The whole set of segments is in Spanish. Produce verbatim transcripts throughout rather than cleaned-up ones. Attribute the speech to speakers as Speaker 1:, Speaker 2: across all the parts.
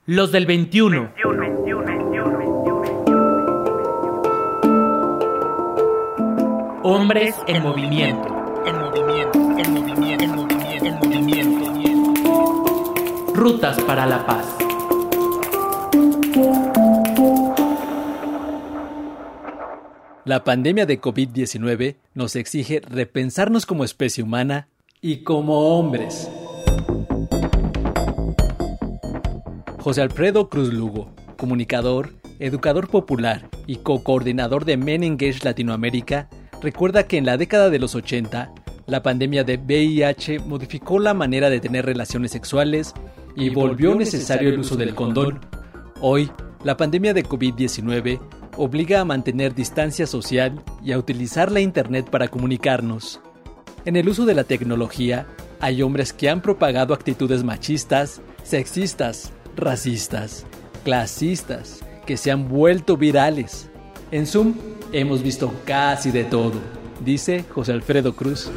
Speaker 1: Los del veintiuno. Hombres en movimiento. En movimiento, en movimiento, en movimiento, en movimiento. Rutas para la paz.
Speaker 2: La pandemia de covid diecinueve nos exige repensarnos como especie humana y como hombres. José Alfredo Cruz Lugo, comunicador, educador popular y co-coordinador de Men Engage Latinoamérica, recuerda que en la década de los ochenta, la pandemia de V I H modificó la manera de tener relaciones sexuales y volvió necesario el uso del condón. Hoy, la pandemia de covid diecinueve obliga a mantener distancia social y a utilizar la internet para comunicarnos. En el uso de la tecnología, hay hombres que han propagado actitudes machistas, sexistas, racistas, clasistas, que se han vuelto virales. En Zoom hemos visto casi de todo, dice José Alfredo Cruz.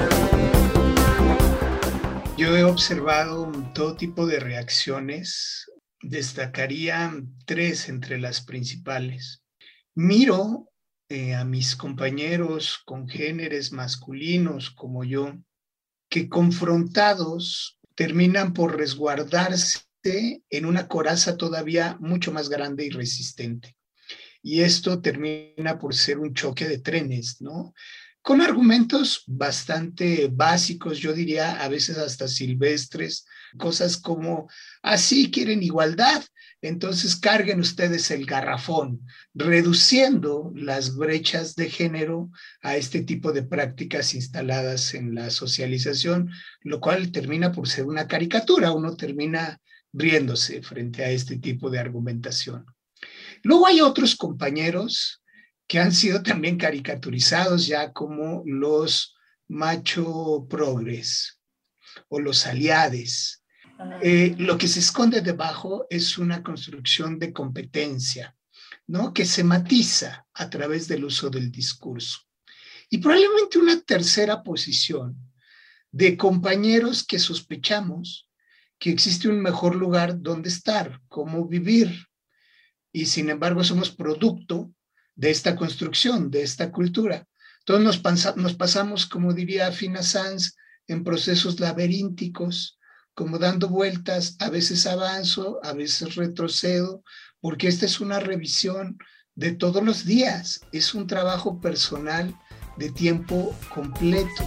Speaker 3: Yo he observado todo tipo de reacciones. Destacaría tres entre las principales. Miro eh, a mis compañeros congéneres masculinos como yo, que confrontados terminan por resguardarse en una coraza todavía mucho más grande y resistente. Y esto termina por ser un choque de trenes, ¿no? Con argumentos bastante básicos, yo diría a veces hasta silvestres, cosas como, así quieren igualdad, entonces carguen ustedes el garrafón, reduciendo las brechas de género a este tipo de prácticas instaladas en la socialización, lo cual termina por ser una caricatura, uno termina riéndose frente a este tipo de argumentación. Luego hay otros compañeros que han sido también caricaturizados ya como los macho progres o los aliades. Eh, lo que se esconde debajo es una construcción de competencia, ¿no? Que se matiza a través del uso del discurso. Y probablemente una tercera posición de compañeros que sospechamos que existe un mejor lugar donde estar, cómo vivir, y sin embargo somos producto de esta construcción, de esta cultura. Todos nos, pasa, nos pasamos, como diría Fina Sanz, en procesos laberínticos, como dando vueltas, a veces avanzo, a veces retrocedo, porque esta es una revisión de todos los días, es un trabajo personal de tiempo completo.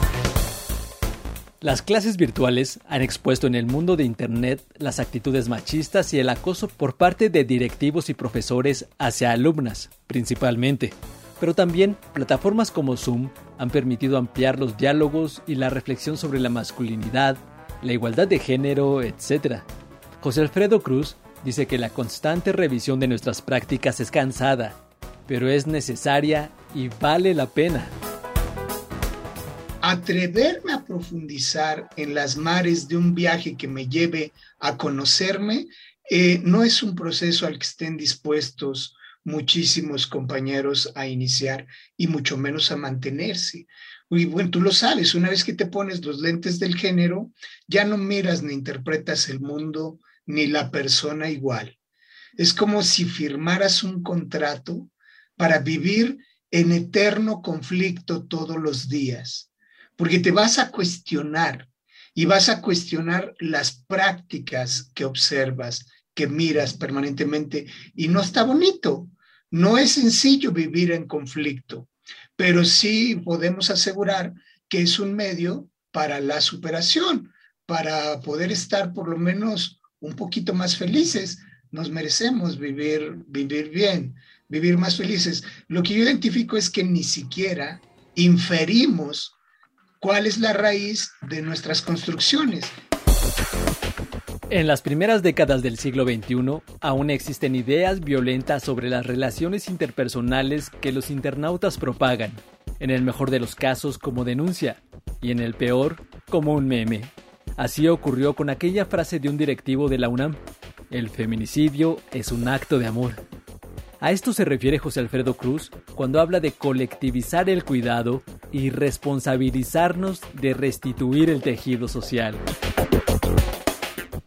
Speaker 2: Las clases virtuales han expuesto en el mundo de Internet las actitudes machistas y el acoso por parte de directivos y profesores hacia alumnas, principalmente. Pero también plataformas como Zoom han permitido ampliar los diálogos y la reflexión sobre la masculinidad, la igualdad de género, etcétera. José Alfredo Cruz dice que la constante revisión de nuestras prácticas es cansada, pero es necesaria y vale la pena.
Speaker 3: Atreverme a profundizar en las mares de un viaje que me lleve a conocerme eh, no es un proceso al que estén dispuestos muchísimos compañeros a iniciar y mucho menos a mantenerse. Y bueno, tú lo sabes, una vez que te pones los lentes del género, ya no miras ni interpretas el mundo ni la persona igual. Es como si firmaras un contrato para vivir en eterno conflicto todos los días. Porque te vas a cuestionar y vas a cuestionar las prácticas que observas, que miras permanentemente, y no está bonito. No es sencillo vivir en conflicto, pero sí podemos asegurar que es un medio para la superación, para poder estar por lo menos un poquito más felices. Nos merecemos vivir, vivir bien, vivir más felices. Lo que yo identifico es que ni siquiera inferimos ¿cuál es la raíz de nuestras construcciones?
Speaker 2: En las primeras décadas del siglo veintiuno, aún existen ideas violentas sobre las relaciones interpersonales que los internautas propagan, en el mejor de los casos como denuncia, y en el peor como un meme. Así ocurrió con aquella frase de un directivo de la UNAM: el feminicidio es un acto de amor. A esto se refiere José Alfredo Cruz cuando habla de colectivizar el cuidado y responsabilizarnos de restituir el tejido social.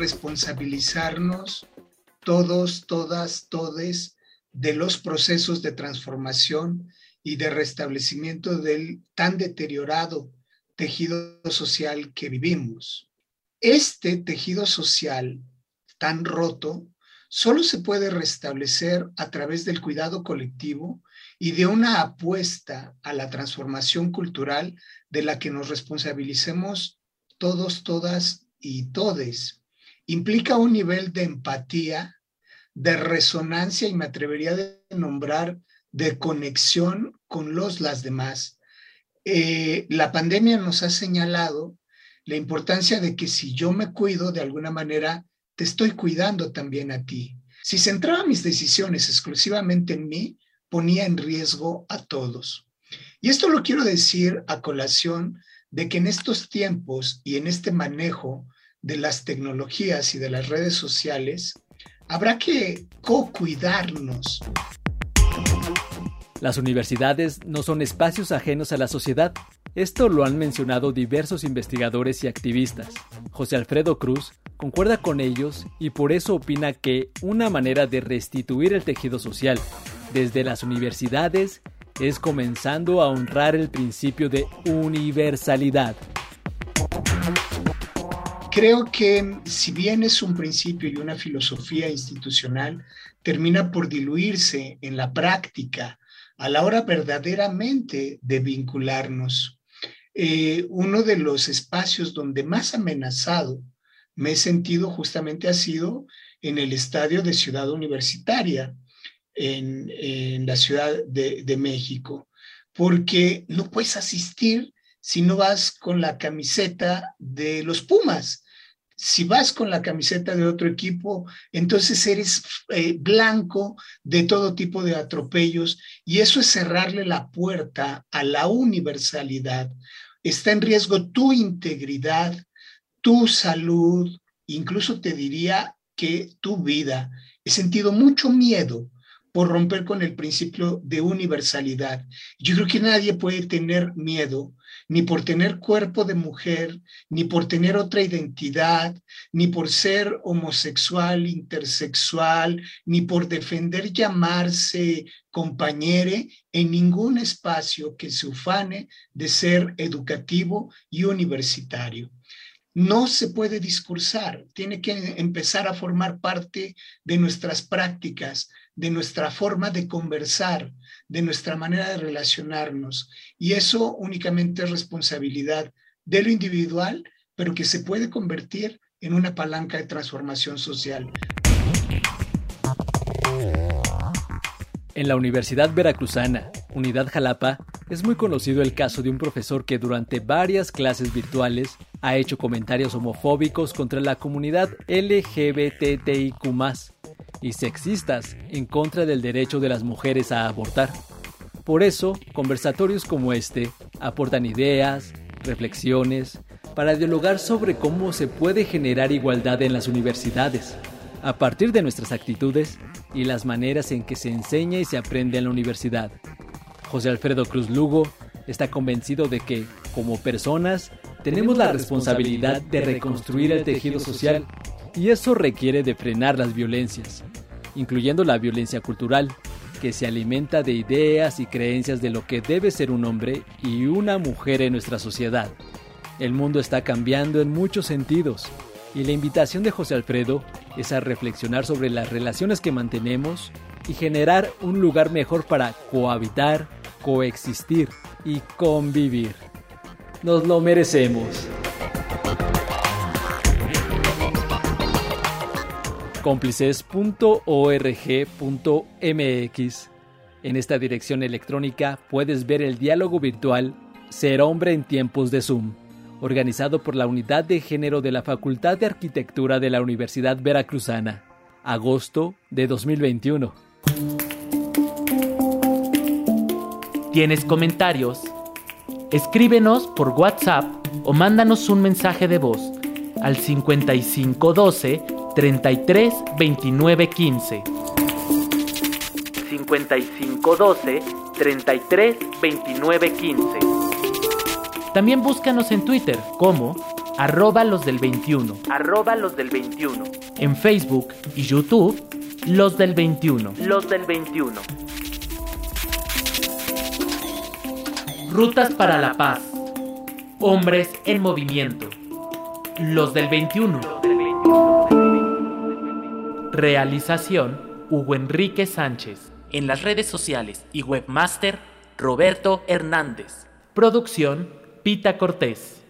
Speaker 3: responsabilizarnos todos, todas, todes de los procesos de transformación y de restablecimiento del tan deteriorado tejido social que vivimos. Este tejido social tan roto solo se puede restablecer a través del cuidado colectivo y de una apuesta a la transformación cultural de la que nos responsabilicemos todos, todas y todes. Implica un nivel de empatía, de resonancia y me atrevería a nombrar de conexión con los, las demás. Eh, la pandemia nos ha señalado la importancia de que si yo me cuido, de alguna manera te estoy cuidando también a ti. Si centraba mis decisiones exclusivamente en mí, ponía en riesgo a todos. Y esto lo quiero decir a colación de que en estos tiempos y en este manejo de las tecnologías y de las redes sociales, habrá que co-cuidarnos.
Speaker 2: Las universidades no son espacios ajenos a la sociedad. Esto lo han mencionado diversos investigadores y activistas. José Alfredo Cruz concuerda con ellos y por eso opina que una manera de restituir el tejido social desde las universidades es comenzando a honrar el principio de universalidad.
Speaker 3: Creo que si bien es un principio y una filosofía institucional, termina por diluirse en la práctica a la hora verdaderamente de vincularnos. Eh, uno de los espacios donde más amenazado me he sentido justamente ha sido en el estadio de Ciudad Universitaria, en, en la Ciudad de, de México, porque no puedes asistir si no vas con la camiseta de los Pumas. Si vas con la camiseta de otro equipo, entonces eres eh, blanco de todo tipo de atropellos y eso es cerrarle la puerta a la universalidad. Está en riesgo tu integridad, tu salud, incluso te diría que tu vida. He sentido mucho miedo por romper con el principio de universalidad. Yo creo que nadie puede tener miedo ni por tener cuerpo de mujer, ni por tener otra identidad, ni por ser homosexual, intersexual, ni por defender llamarse compañere en ningún espacio que se ufane de ser educativo y universitario. No se puede discursar, tiene que empezar a formar parte de nuestras prácticas, de nuestra forma de conversar, de nuestra manera de relacionarnos. Y eso únicamente es responsabilidad de lo individual, pero que se puede convertir en una palanca de transformación social.
Speaker 2: En la Universidad Veracruzana, Unidad Jalapa, es muy conocido el caso de un profesor que durante varias clases virtuales ha hecho comentarios homofóbicos contra la comunidad L G B T T I Q más, y sexistas en contra del derecho de las mujeres a abortar. Por eso, conversatorios como este aportan ideas, reflexiones, para dialogar sobre cómo se puede generar igualdad en las universidades, a partir de nuestras actitudes y las maneras en que se enseña y se aprende en la universidad. José Alfredo Cruz Lugo está convencido de que, como personas, tenemos la responsabilidad de reconstruir el tejido social, y eso requiere de frenar las violencias, incluyendo la violencia cultural, que se alimenta de ideas y creencias de lo que debe ser un hombre y una mujer en nuestra sociedad. El mundo está cambiando en muchos sentidos, y la invitación de José Alfredo es a reflexionar sobre las relaciones que mantenemos y generar un lugar mejor para cohabitar, coexistir y convivir. Nos lo merecemos. cómplices punto org punto m x. En esta dirección electrónica puedes ver el diálogo virtual Ser hombre en tiempos de Zoom, organizado por la Unidad de Género de la Facultad de Arquitectura de la Universidad Veracruzana, agosto de dos mil veintiuno.
Speaker 4: ¿Tienes comentarios? Escríbenos por WhatsApp o mándanos un mensaje de voz al cincuenta y cinco doce, treinta y tres, veintinueve, quince. cincuenta y cinco doce, treinta y tres, veintinueve, quince. También búscanos en Twitter como arroba los del veintiuno, arroba los del veintiuno. En Facebook y YouTube, Los del veintiuno, Los del veintiuno. Rutas para la paz. Hombres en movimiento. Los del veintiuno. Realización, Hugo Enrique Sánchez. En las redes sociales y webmaster, Roberto Hernández. Producción, Pita Cortés.